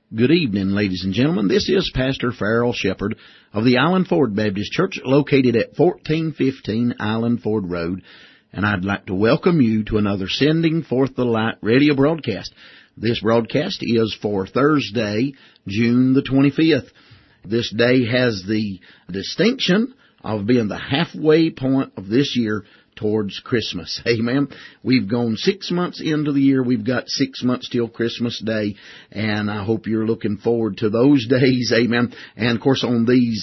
Good evening, ladies and gentlemen. This is Pastor Farrell Shepherd of the Island Ford Baptist Church, located at 1415 Island Ford Road, and I'd like to welcome you to another Sending Forth the Light radio broadcast. This broadcast is for Thursday, June the 25th. This day has the distinction of being the halfway point of this year towards Christmas. Amen. We've gone 6 months into the year. We've got 6 months till Christmas Day, and I hope you're looking forward to those days. Amen. And of course, on these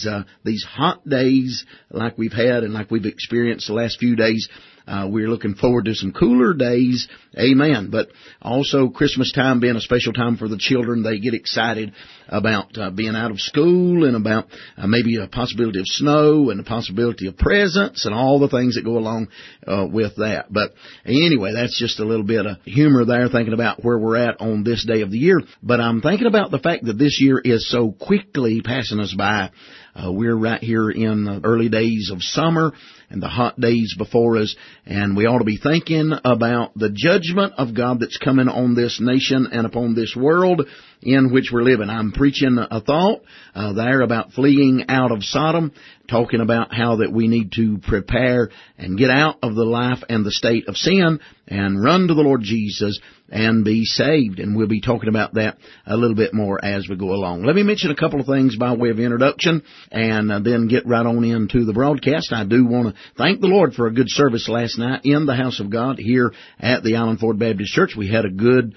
hot days like we've had and like we've experienced the last few days, we're looking forward to some cooler days. Amen. But also Christmas time being a special time for the children. They get excited about being out of school and about maybe a possibility of snow and a possibility of presents and all the things that go along with that. But anyway, that's just a little bit of humor there, thinking about where we're at on this day of the year. But I'm thinking about the fact that this year is so quickly passing us by. We're right here in the early days of summer and the hot days before us, and we ought to be thinking about the judgment of God that's coming on this nation and upon this world in which we're living. I'm preaching a thought there about fleeing out of Sodom, talking about how that we need to prepare and get out of the life and the state of sin and run to the Lord Jesus and be saved. And we'll be talking about that a little bit more as we go along. Let me mention a couple of things by way of introduction and then get right on into the broadcast. I do want to thank the Lord for a good service last night in the house of God here at the Island Ford Baptist Church. We had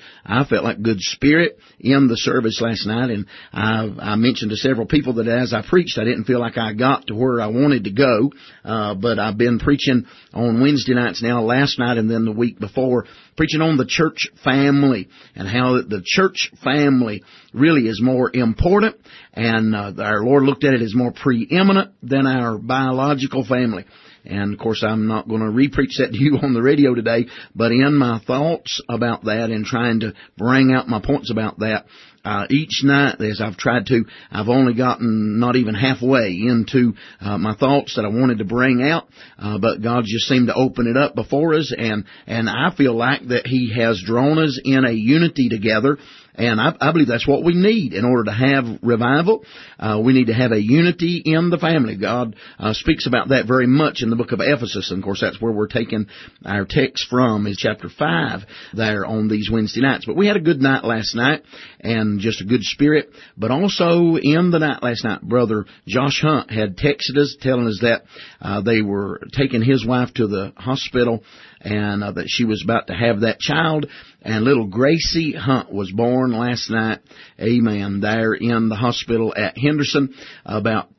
I felt like good spirit in the service last night, and I mentioned to several people that as I preached, I didn't feel like I got to where I wanted to go, but I've been preaching on Wednesday nights now, last night and then the week before, preaching on the church family and how the church family really is more important, and our Lord looked at it as more preeminent than our biological family. And, of course, I'm not going to re-preach that to you on the radio today, but in my thoughts about that and trying to bring out my points about that, each night as I've tried to, I've only gotten not even halfway into my thoughts that I wanted to bring out, but God just seemed to open it up before us, and I feel like that He has drawn us in a unity together. And I believe that's what we need in order to have revival. We need to have a unity in the family. God speaks about that very much in the book of Ephesus. And, of course, that's where we're taking our text from, is chapter 5 there on these Wednesday nights. But we had a good night last night and just a good spirit. But also in the night last night, Brother Josh Hunt had texted us telling us that they were taking his wife to the hospital and that she was about to have that child. And little Gracie Hunt was born last night, amen, there in the hospital at Henderson, about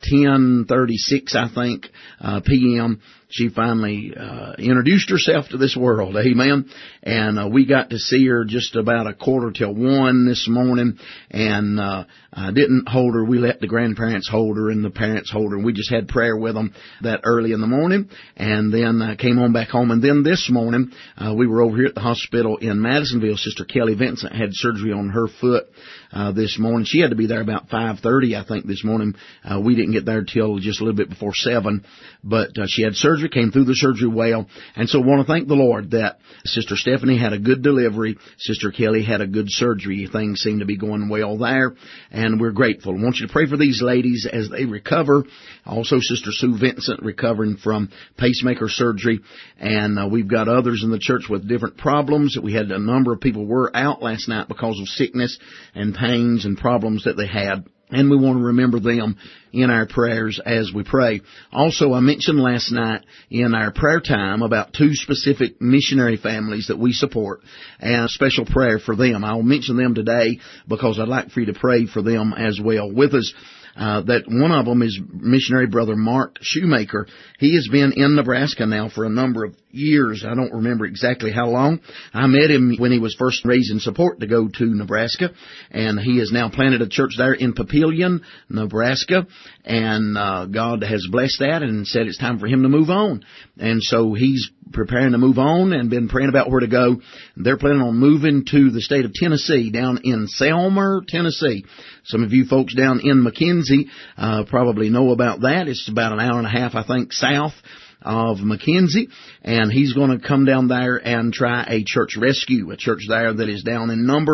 10:36, I think, p.m. She finally introduced herself to this world, amen. And we got to see her just about 1:45 this morning, and I didn't hold her. We let the grandparents hold her and the parents hold her, and we just had prayer with them that early in the morning, and then came on back home. And then this morning, we were over here at the hospital in Madisonville. Sister Kelly Vincent had surgery on her foot this morning. She had to be there about 5:30, I think, this morning. We didn't get there till just a little bit before 7, but she had surgery, came through the surgery well, and so I want to thank the Lord that Sister Stephanie had a good delivery, Sister Kelly had a good surgery. Things seem to be going well there, and we're grateful. I want you to pray for these ladies as they recover. Also, Sister Sue Vincent recovering from pacemaker surgery, and we've got others in the church with different problems. We had a number of people were out last night because of sickness and pains and problems that they had. And we want to remember them in our prayers as we pray. Also, I mentioned last night in our prayer time about 2 specific missionary families that we support and a special prayer for them. I'll mention them today because I'd like for you to pray for them as well with us. That one of them is missionary brother Mark Shoemaker. He has been in Nebraska now for a number of years. I don't remember exactly how long. I met him when he was first raising support to go to Nebraska, and he has now planted a church there in Papillion, Nebraska, and God has blessed that and said it's time for him to move on. And so he's preparing to move on and been praying about where to go. They're planning on moving to the state of Tennessee, down in Selmer, Tennessee. Some of you folks down in McKenzie probably know about that. It's about an hour and a half, I think, south of McKenzie, and he's going to come down there and try a church rescue, a church there that is down in number,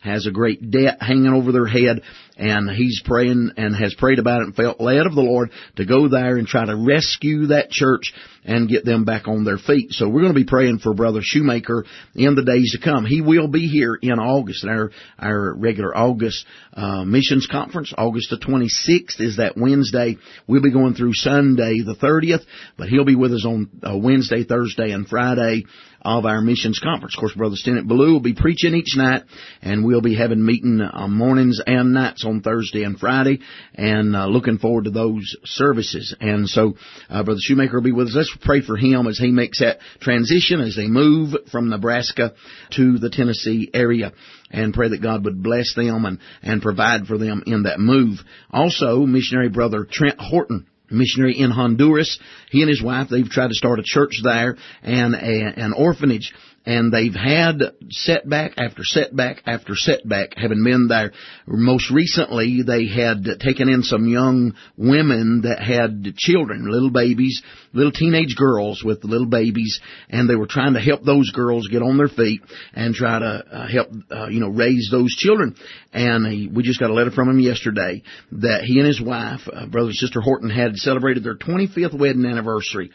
has a great debt hanging over their head, and he's praying and has prayed about it and felt led of the Lord to go there and try to rescue that church and get them back on their feet. So we're going to be praying for Brother Shoemaker in the days to come. He will be here in August, our regular August missions conference. August the 26th is that Wednesday. We'll be going through Sunday the 30th, but he'll be with us on Wednesday, Thursday, and Friday of our missions conference. Of course, Brother Stennett Ballou will be preaching each night, and we'll be having meeting mornings and nights on Thursday and Friday, and looking forward to those services. And so Brother Shoemaker will be with us. Let's pray for him as he makes that transition, as they move from Nebraska to the Tennessee area, and pray that God would bless them and provide for them in that move. Also, missionary Brother Trent Horton, missionary in Honduras. He and his wife, they've tried to start a church there and an orphanage. And they've had setback after setback after setback, having been there. Most recently, they had taken in some young women that had children, little babies, little teenage girls with little babies, and they were trying to help those girls get on their feet and try to help, raise those children. And we just got a letter from him yesterday that he and his wife, Brother and Sister Horton, had celebrated their 25th wedding anniversary.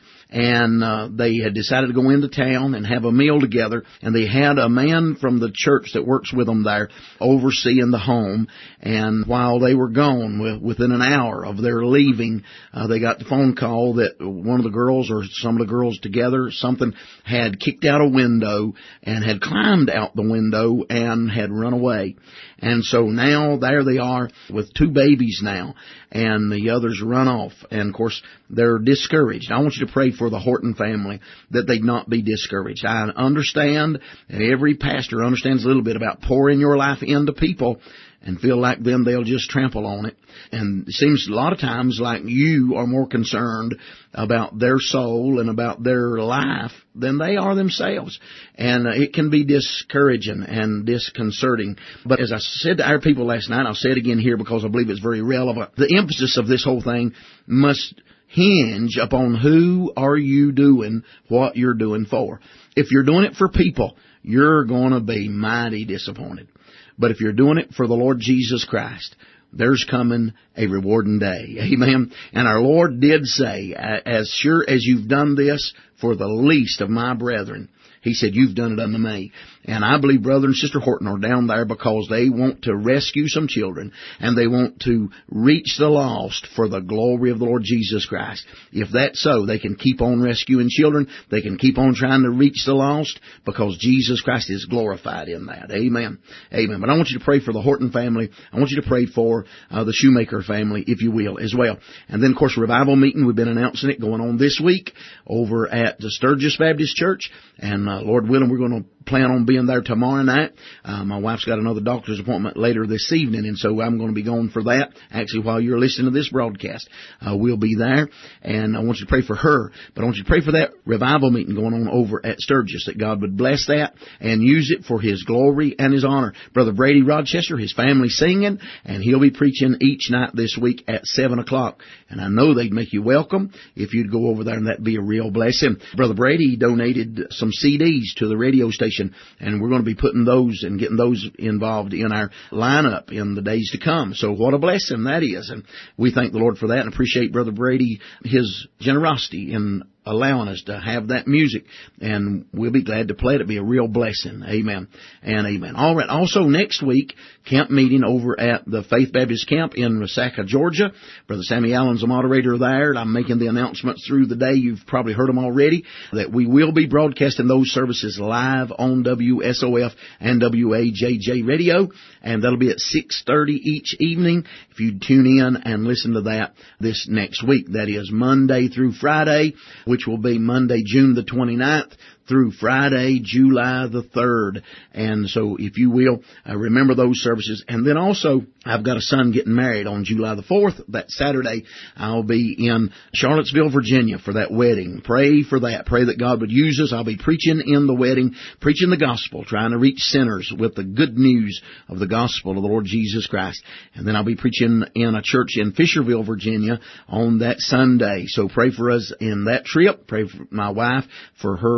And they had decided to go into town and have a meal together, and they had a man from the church that works with them there overseeing the home. And while they were gone, within an hour of their leaving, they got the phone call that one of the girls, or some of the girls together, something had kicked out a window and had climbed out the window and had run away. And so now there they are with two babies now, and the others run off. And of course, they're discouraged. I want you to pray for the Horton family that they'd not be discouraged. I understand, and every pastor understands a little bit about pouring your life into people and feel like then they'll just trample on it. And it seems a lot of times like you are more concerned about their soul and about their life than they are themselves. And it can be discouraging and disconcerting. But as I said to our people last night, I'll say it again here because I believe it's very relevant. The emphasis of this whole thing must hinge upon who are you doing what you're doing for. If you're doing it for people, you're going to be mighty disappointed. But if you're doing it for the Lord Jesus Christ, there's coming a rewarding day. Amen. And our Lord did say, as sure as you've done this for the least of my brethren, He said, you've done it unto me. And I believe Brother and Sister Horton are down there because they want to rescue some children, and they want to reach the lost for the glory of the Lord Jesus Christ. If that's so, they can keep on rescuing children. They can keep on trying to reach the lost because Jesus Christ is glorified in that. Amen. Amen. But I want you to pray for the Horton family. I want you to pray for the Shoemaker family, if you will, as well. And then, of course, revival meeting. We've been announcing it going on this week over at the Sturgis Baptist Church. And Lord willing, we're going to plan on being there tomorrow night. My wife's got another doctor's appointment later this evening, and so I'm going to be going for that. Actually, while you're listening to this broadcast, we'll be there, and I want you to pray for her. But I want you to pray for that revival meeting going on over at Sturgis, that God would bless that and use it for His glory and His honor. Brother Brady Rochester, his family singing, and he'll be preaching each night this week at 7 o'clock. And I know they'd make you welcome if you'd go over there, and that'd be a real blessing. Brother Brady donated some CDs to the radio station, and we're going to be putting those and getting those involved in our lineup in the days to come. So what a blessing that is. And we thank the Lord for that and appreciate Brother Brady, his generosity in allowing us to have that music, and we'll be glad to play it. It'll be a real blessing. Amen and amen. All right. Also next week, camp meeting over at the Faith Baptist Camp in Resaca, Georgia. Brother Sammy Allen's the moderator there, and I'm making the announcements through the day. You've probably heard them already, that we will be broadcasting those services live on WSOF and WAJJ radio, and that'll be at 6:30 each evening. If you tune in and listen to that this next week, that is Monday through Friday, which will be Monday, June the 29th through Friday, July the 3rd. And so if you will, remember those services. And then also, I've got a son getting married on July the 4th. That Saturday, I'll be in Charlottesville, Virginia for that wedding. Pray for that. Pray that God would use us. I'll be preaching in the wedding, preaching the gospel, trying to reach sinners with the good news of the gospel of the Lord Jesus Christ. And then I'll be preaching in a church in Fisherville, Virginia on that Sunday. So pray for us in that trip. Pray for my wife for her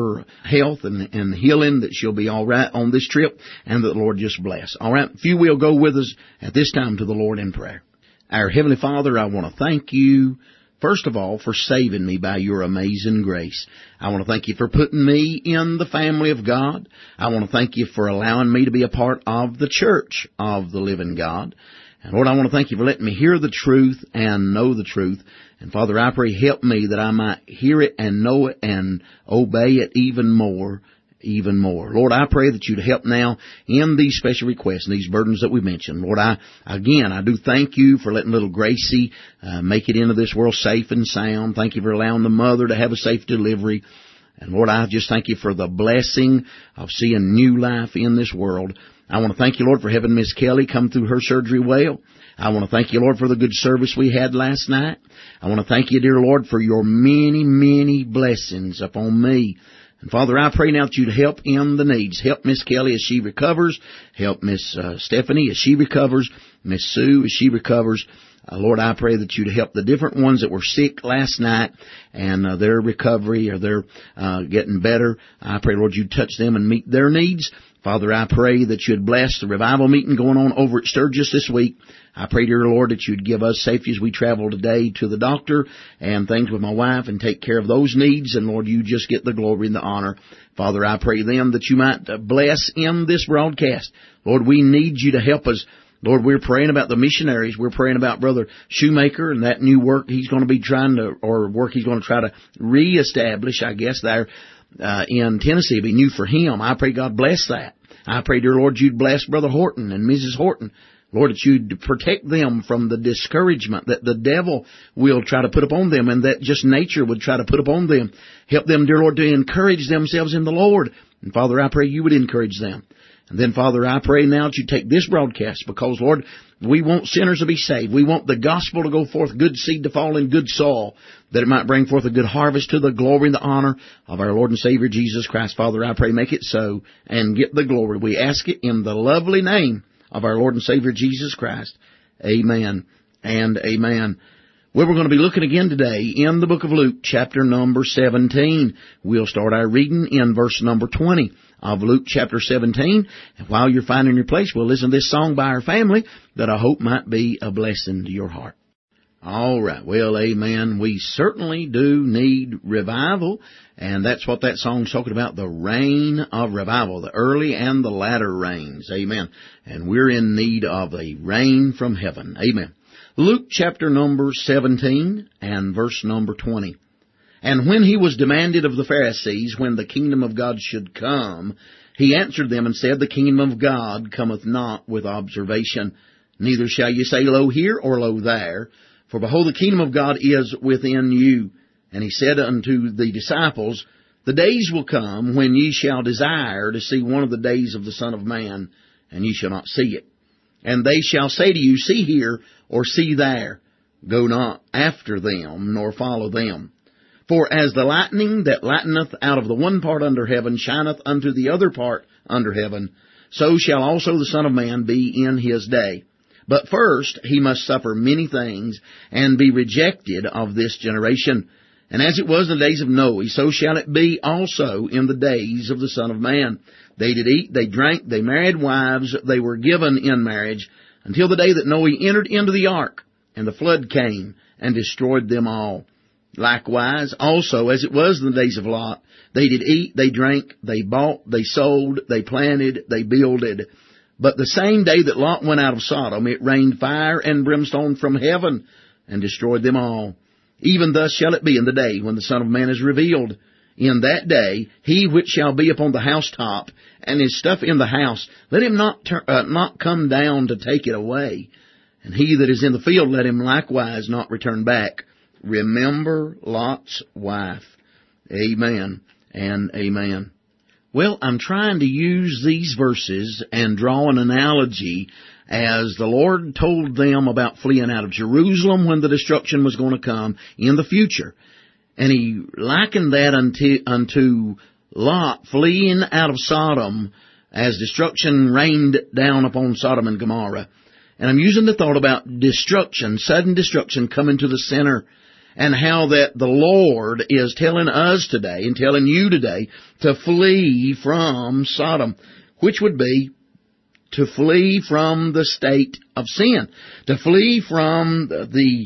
health and healing, that she'll be all right on this trip, and that the Lord just bless. All right, if you will, go with us at this time to the Lord in prayer. Our Heavenly Father, I want to thank you, first of all, for saving me by your amazing grace. I want to thank you for putting me in the family of God. I want to thank you for allowing me to be a part of the church of the living God. And Lord, I want to thank you for letting me hear the truth and know the truth. And Father, I pray, help me that I might hear it and know it and obey it even more. Lord, I pray that you'd help now in these special requests and these burdens that we mentioned. Lord, I do thank you for letting little Gracie make it into this world safe and sound. Thank you for allowing the mother to have a safe delivery. And Lord, I just thank you for the blessing of seeing new life in this world. I want to thank you, Lord, for having Miss Kelly come through her surgery well. I want to thank you, Lord, for the good service we had last night. I want to thank you, dear Lord, for your many, many blessings upon me. And Father, I pray now that you'd help in the needs. Help Miss Kelly as she recovers. Help Miss Stephanie as she recovers. Miss Sue as she recovers. Lord, I pray that you'd help the different ones that were sick last night and their recovery or their getting better. I pray, Lord, you'd touch them and meet their needs. Father, I pray that you'd bless the revival meeting going on over at Sturgis this week. I pray, dear Lord, that you'd give us safety as we travel today to the doctor and things with my wife and take care of those needs. And Lord, you just get the glory and the honor. Father, I pray then that you might bless in this broadcast. Lord, we need you to help us. Lord, we're praying about the missionaries. We're praying about Brother Shoemaker and that new work he's going to be trying to, or work he's going to try to reestablish, I guess, there in Tennessee. It'll be new for him. I pray God bless that. I pray, dear Lord, you'd bless Brother Horton and Mrs. Horton. Lord, that you'd protect them from the discouragement that the devil will try to put upon them and that just nature would try to put upon them. Help them, dear Lord, to encourage themselves in the Lord. And Father, I pray you would encourage them. And then, Father, I pray now that you take this broadcast because, Lord, we want sinners to be saved. We want the gospel to go forth, good seed to fall in good soil, that it might bring forth a good harvest to the glory and the honor of our Lord and Savior Jesus Christ. Father, I pray make it so and get the glory. We ask it in the lovely name of our Lord and Savior Jesus Christ. Amen and amen. Well, we're going to be looking again today in the book of Luke, chapter number 17. We'll start our reading in verse number 20 of Luke chapter 17. And while you're finding your place, we'll listen to this song by our family that I hope might be a blessing to your heart. All right. Well, amen. We certainly do need revival, and that's what that song's talking about, the rain of revival, the early and the latter rains. Amen. And we're in need of a rain from heaven. Amen. Luke chapter number 17 and verse number 20. And when he was demanded of the Pharisees when the kingdom of God should come, he answered them and said, the kingdom of God cometh not with observation, neither shall ye say, lo here or lo there. For behold, the kingdom of God is within you. And he said unto the disciples, the days will come when ye shall desire to see one of the days of the Son of Man, and ye shall not see it. And they shall say to you, see here, or see there. Go not after them, nor follow them. For as the lightning that lighteneth out of the one part under heaven shineth unto the other part under heaven, so shall also the Son of Man be in his day. But first he must suffer many things, and be rejected of this generation. And as it was in the days of Noe, so shall it be also in the days of the Son of Man. They did eat, they drank, they married wives, they were given in marriage, until the day that Noe entered into the ark, and the flood came, and destroyed them all. Likewise, also, as it was in the days of Lot, they did eat, they drank, they bought, they sold, they planted, they builded. But the same day that Lot went out of Sodom, it rained fire and brimstone from heaven, and destroyed them all. Even thus shall it be in the day when the Son of Man is revealed. In that day, he which shall be upon the housetop, and his stuff in the house, let him not come down to take it away. And he that is in the field, let him likewise not return back. Remember Lot's wife. Amen and amen. Well, I'm trying to use these verses and draw an analogy as the Lord told them about fleeing out of Jerusalem when the destruction was going to come in the future. And he likened that unto Lot fleeing out of Sodom as destruction rained down upon Sodom and Gomorrah. And I'm using the thought about destruction, sudden destruction coming to the sinner. and how that the Lord is telling us today and telling you today to flee from Sodom, which would be to flee from the state of sin, to flee from the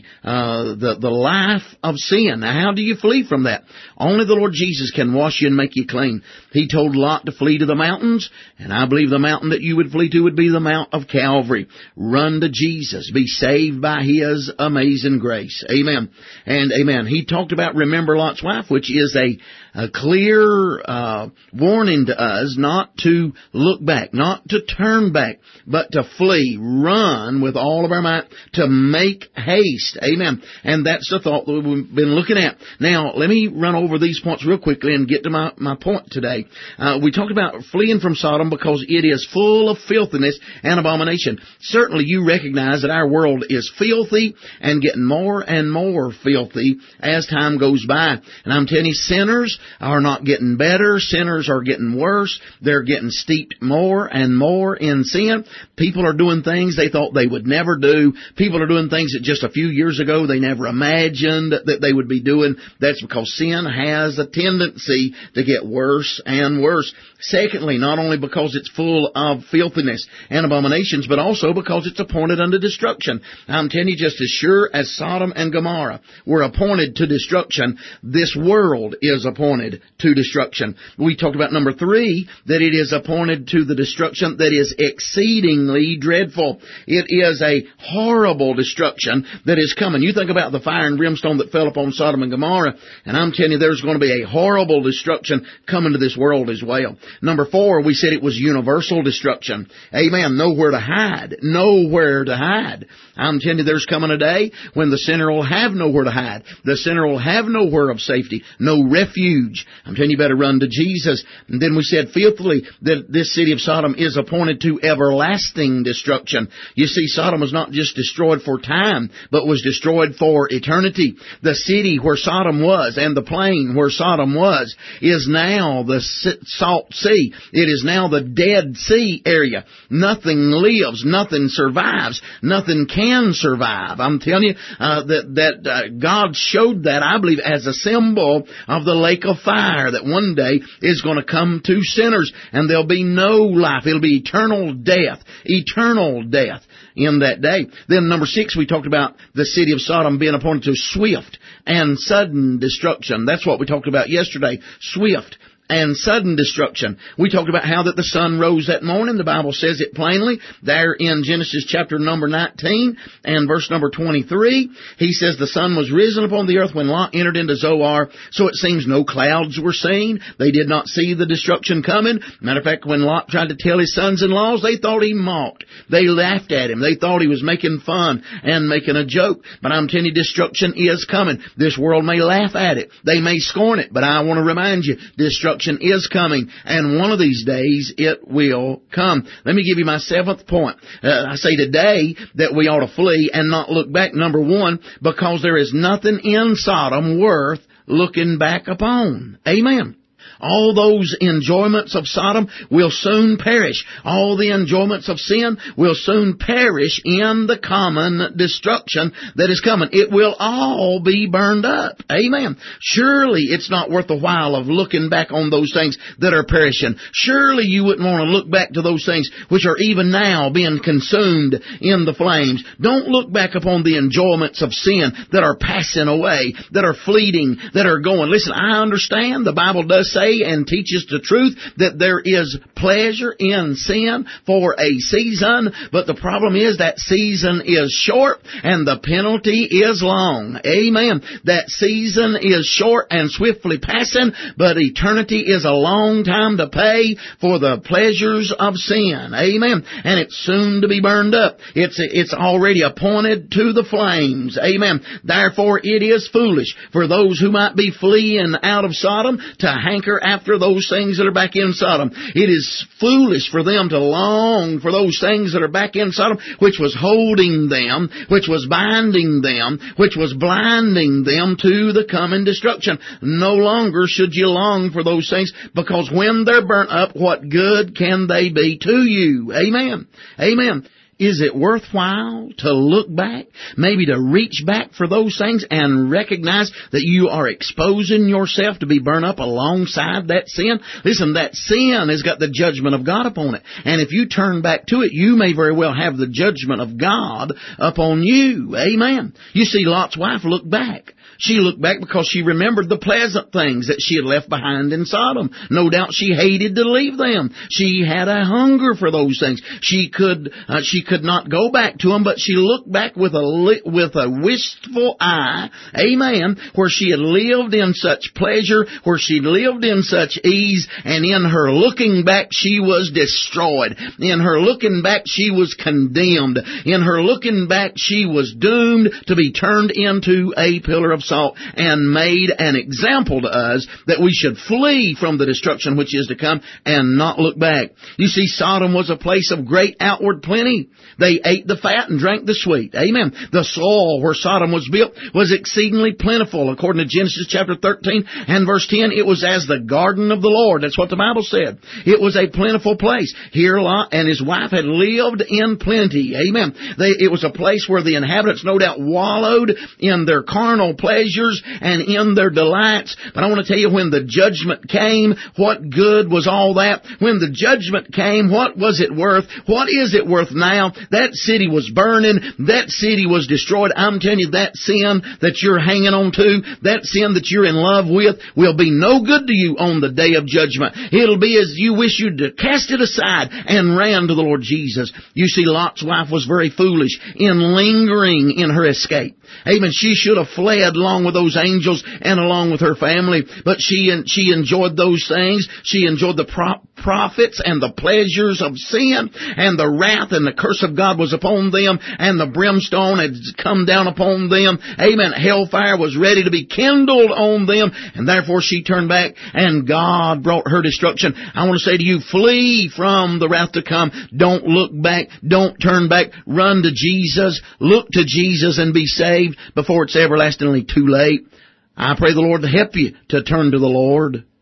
life of sin. Now, how do you flee from that? Only the Lord Jesus can wash you and make you clean. He told Lot to flee to the mountains, and I believe the mountain that you would flee to would be the Mount of Calvary. Run to Jesus. Be saved by His amazing grace. Amen. And amen. He talked about remember Lot's wife, which is a clear warning to us not to look back, not to turn back, but to flee, run with all of our might, to make haste. Amen. And that's the thought that we've been looking at. Now, let me run over these points real quickly and get to my point today. We talked about fleeing from Sodom because it is full of filthiness and abomination. Certainly you recognize that our world is filthy and getting more and more filthy as time goes by. And I'm telling you, sinners are not getting better. Sinners are getting worse. They're getting steeped more and more in sin. People are doing things they thought they would never do. People are doing things that just a few years ago they never imagined that they would be doing. That's because sin has a tendency to get worse and worse. Secondly, not only because it's full of filthiness and abominations, but also because it's appointed unto destruction. I'm telling you, just as sure as Sodom and Gomorrah were appointed to destruction, this world is appointed to destruction. We talked about number 3, that it is appointed to the destruction that is exceedingly dreadful. It is a horrible destruction that is coming. You think about the fire and brimstone that fell upon Sodom and Gomorrah, and I'm telling you, there's going to be a horrible destruction coming to this world as well. Number 4, we said it was universal destruction. Amen. Nowhere to hide. Nowhere to hide. I'm telling you, there's coming a day when the sinner will have nowhere to hide. The sinner will have nowhere of safety, no refuge. I'm telling you, better run to Jesus. And then we said fifthly that this city of Sodom is appointed to everlasting destruction. You see, Sodom was not just destroyed for time, but was destroyed for eternity. The city where Sodom was and the plain where Sodom was is now the salt sea. It is now the Dead Sea area. Nothing lives. Nothing survives. Nothing can survive. I'm telling you that God showed that, I believe, as a symbol of the lake of fire that one day is going to come to sinners, and there'll be no life. It'll be eternal death. Eternal death in that day. Then number 6, we talked about the city of Sodom being appointed to swift and sudden destruction. That's what we talked about yesterday. Swift and sudden destruction. We talked about how that the sun rose that morning. The Bible says it plainly there in Genesis chapter number 19 and verse number 23. He says the sun was risen upon the earth when Lot entered into Zoar. So it seems no clouds were seen. They did not see the destruction coming. Matter of fact, when Lot tried to tell his sons-in-laws, they thought he mocked. They laughed at him. They thought he was making fun and making a joke. But I'm telling you, destruction is coming. This world may laugh at it. They may scorn it. But I want to remind you, destruction is coming, and one of these days it will come. Let me give you my 7th point. I say today that we ought to flee and not look back. Number 1, because there is nothing in Sodom worth looking back upon. Amen. All those enjoyments of Sodom will soon perish. All the enjoyments of sin will soon perish in the common destruction that is coming. It will all be burned up. Amen. Surely it's not worth the while of looking back on those things that are perishing. Surely you wouldn't want to look back to those things which are even now being consumed in the flames. Don't look back upon the enjoyments of sin that are passing away, that are fleeting, that are going. Listen, I understand the Bible does say and teaches the truth that there is pleasure in sin for a season, but the problem is that season is short and the penalty is long. Amen. That season is short and swiftly passing, but eternity is a long time to pay for the pleasures of sin. Amen. And it's soon to be burned up. It's already appointed to the flames. Amen. Therefore it is foolish for those who might be fleeing out of Sodom to hanker after those things that are back in Sodom. It is foolish for them to long for those things that are back in Sodom, which was holding them, which was binding them, which was blinding them to the coming destruction. No longer should you long for those things, because when they're burnt up, what good can they be to you? Amen. Amen. Is it worthwhile to look back, maybe to reach back for those things and recognize that you are exposing yourself to be burned up alongside that sin? Listen, that sin has got the judgment of God upon it. And if you turn back to it, you may very well have the judgment of God upon you. Amen. You see, Lot's wife looked back. She looked back because she remembered the pleasant things that she had left behind in Sodom. No doubt she hated to leave them. She had a hunger for those things. She could not go back to them, but she looked back with a wistful eye, amen, where she had lived in such pleasure, where she lived in such ease, and in her looking back she was destroyed. In her looking back she was condemned. In her looking back she was doomed to be turned into a pillar of salt and made an example to us that we should flee from the destruction which is to come and not look back. You see, Sodom was a place of great outward plenty. They ate the fat and drank the sweet. Amen. The soil where Sodom was built was exceedingly plentiful. According to Genesis chapter 13 and verse 10, it was as the garden of the Lord. That's what the Bible said. It was a plentiful place. Here Lot and his wife had lived in plenty. Amen. It was a place where the inhabitants no doubt wallowed in their carnal pleasures and in their delights. But I want to tell you, when the judgment came, what good was all that? When the judgment came, what was it worth? What is it worth now? That city was burning. That city was destroyed. I'm telling you, that sin that you're hanging on to, that sin that you're in love with, will be no good to you on the day of judgment. It'll be as you wish you'd cast it aside and ran to the Lord Jesus. You see, Lot's wife was very foolish in lingering in her escape. Amen. She should have fled along with those angels and along with her family. But she enjoyed those things. She enjoyed the profits and the pleasures of sin, and the wrath and the curse of God was upon them, and the brimstone had come down upon them. Amen. Hellfire was ready to be kindled on them, and therefore she turned back, and God brought her destruction. I want to say to you, flee from the wrath to come. Don't look back. Don't turn back. Run to Jesus. Look to Jesus and be saved before it's everlastingly too late. I pray the Lord to help you to turn to the Lord.